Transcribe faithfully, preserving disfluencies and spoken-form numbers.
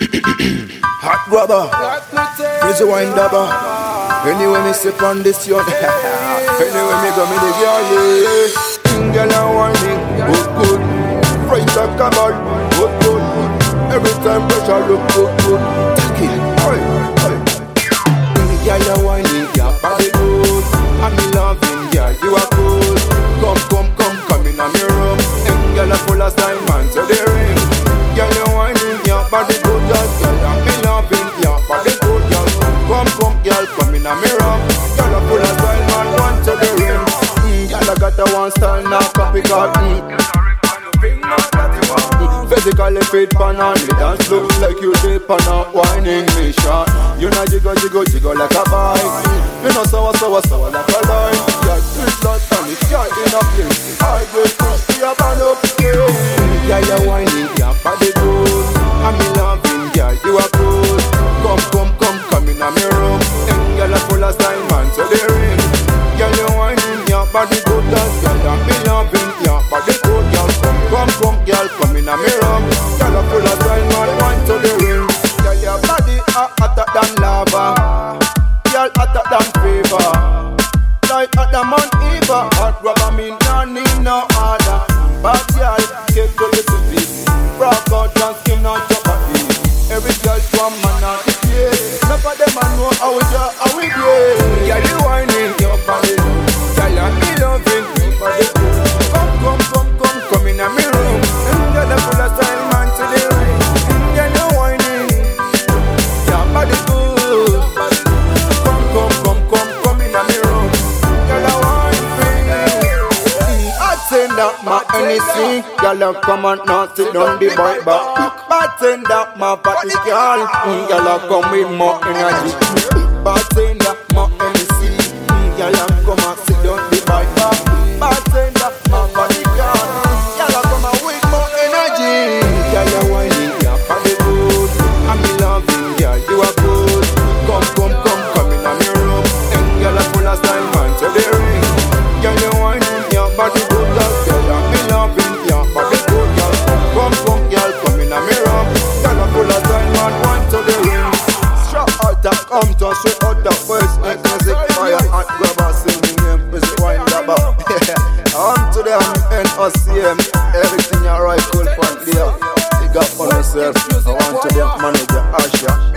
Hot grabber, crazy wine dabber. Anyway me sip on this yacht. Anyway me go me the girl, yeah. Girl and whining, good good. Right a cabal, good good. Every time pressure look good good. Take it, oi, oi. Girl and whining, your body good. I'm in loving, girl, you are good. Come, come, come, come in on me room. And girl are full of style, man, so they ring. Girl and whining, your body good, girl. I'm in loving, your body good, girl. Come, come, girl, come in on me room. Girl are full of style, man, one to the ring. Mm, girl, I got the one style, now copycat. Mm. Physically fit pan on me dance look like you dip on a whining mission. You know jiggle jiggle jiggle like a bike. You know sour sour sour like a lime. You're sweet like honey, you're in a place. I get pussy up and up, yeah. Yeah, you're whining, your body good. I'm in loving, yeah, you are good. Come, come, come, come in a me room. And girl are full of style, man, so they ring. Yeah, you're whining, your body good, girl. I'm in loving, your body good, girl. Come, come, girl, come in a me room. Girl are full of style, man, one to the ring. Yeah, your body are hotter than lava. Girl hotter than fever. Like at the Mount Eva. Hot rubber me no need no order. But girl, get to the city. Rock out and skin out your body. Every girl from man on the place. None of them I know how we do, how we do. Girl, you whining your body. Girl, I'm me loving your body. Come, come, come, come, come in a me room. And girl, I'm full of style, man, to the ring. Girl, you whining your body good. Come, come, come, come, come in a me room. Girl, I want me. I send that my anything. Girl, I come and not sit down the boy back. But send that my body girl. Girl, I come with more energy. But send that my anything. Girl, I come and sit down the boy back. But send that my body girl. Girl, I come and with more energy. Girl, you whining, your body good. I'm in loving, girl, you are good. Come, come, come, come in a me room. And girl, I full of style, man, so they ring. Girl, you whining, your body good, girl. Girl, I'm in loving, your body good, girl. Come, come, girl, come in a me room. Girl, I full of style, man, one to the ring. Straight out the come to straight out the first next music fire and grabber singing name, music wine grabber. On to the N O C M, everything you right, cool from there. Big up on yourself. I want to the manager Asha.